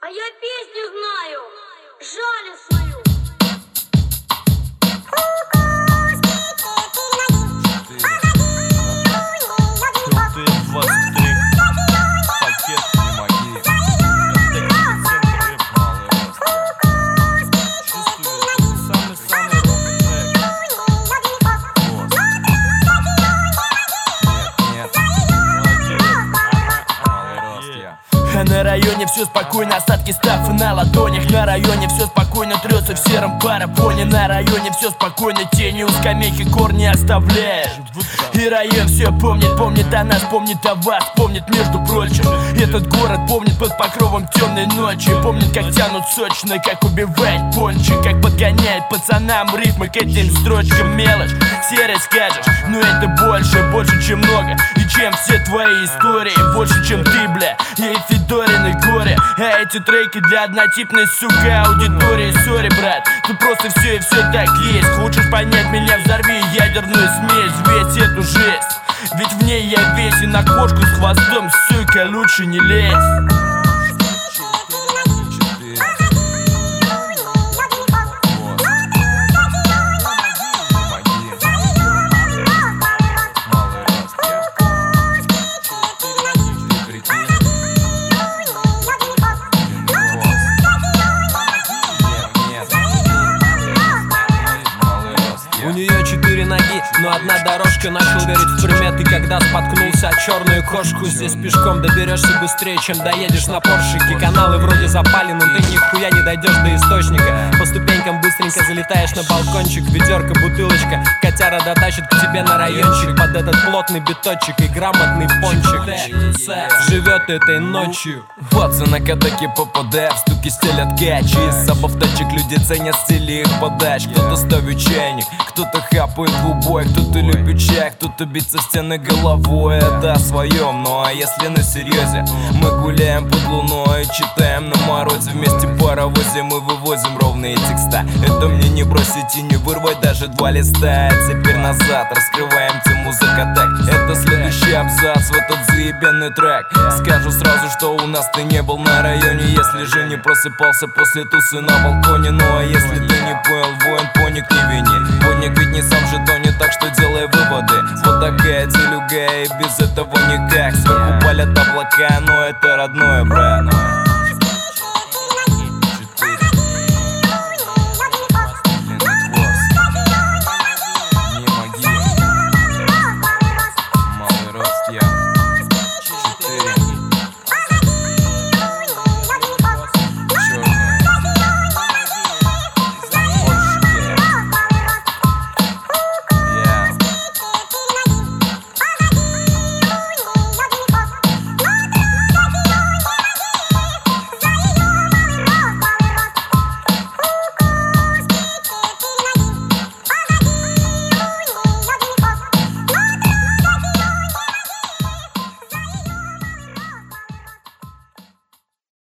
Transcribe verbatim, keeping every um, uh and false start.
А я песню знаю, жалю свою. Ты двадцать три, пакет не моги. Контекстный центр рэп малый рост. Чувствую, это самый-самый ровный трек. Вот. Нет, нет, малый рост я. На районе все спокойно, остатки стафы на ладонях. На районе все спокойно, трется в сером парапоне. На районе все спокойно, тени у скамейки корни оставляют. И район все помнит, помнит о нас, помнит о вас, помнит, между прочим. Этот город помнит под покровом темной ночи. Помнит, как тянут сочно, как убивает пончик, как подгоняет пацанам рифмы к этим строчкам. Мелочь, серой скажешь, но это больше, больше, чем много. И чем все твои истории, больше, чем ты, бля, и Федорин и горе. А эти треки для однотипной, сука, аудитории. Сори, брат, тут просто все и все так есть. Хочешь понять меня, взорви ядерную смесь, весь эту жесть. Ведь в ней я весь, и на кошку с хвостом, сука, лучше не лезь. У нее четыре ноги, но одна дорожка. Начал верить в приметы, когда споткнулся о черную кошку. Здесь пешком доберешься быстрее, чем доедешь на поршике. Каналы вроде запали, но ты нихуя не дойдешь до источника. По ступенькам быстренько залетаешь на балкончик. Ведерко, бутылочка, котяра дотащит к тебе на райончик. Под этот плотный биточек и грамотный пончик. Живет этой ночью. Пацаны катаки попадая в стуки стелят качи. Из сабов тачек люди ценят стили их подач. Кто-то ставит чайник, кто-то хапает в убой, кто-то любит чай, кто-то биться в стены головой. Это о своем, ну а если на серьезе, мы гуляем под луной, читаем на морозе, вместе паровозе мы вывозим ровные текста. Это мне не бросить и не вырвать даже два листа. Теперь назад раскрываем тему закатать. Это следующий абзац в этот заебенный трек. Скажу сразу, что у нас ты не был на районе, если же не просыпался после тусы на балконе. Ну а если ты не понял, воин, поник не вини. Поник ведь не сам же тонет, так что делай выводы. Вот такая делюга, и без этого никак. Сверху палят облака, но это родное, брат.